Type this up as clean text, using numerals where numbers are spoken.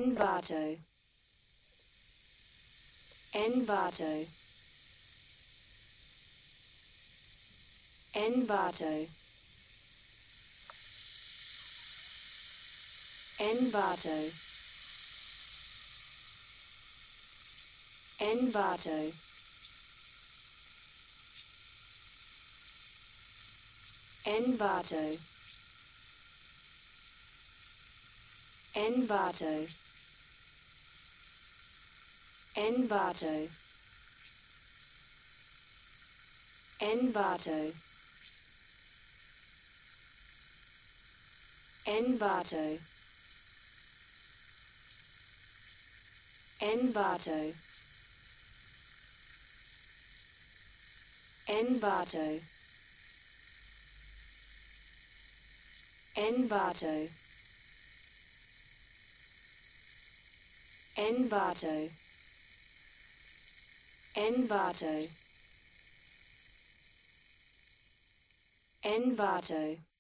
Envato, Envato, Envato, Envato, Envato, Envato, Envato, Envato, Envato, Envato, Envato, Envato, Envato, Envato, Envato, Envato.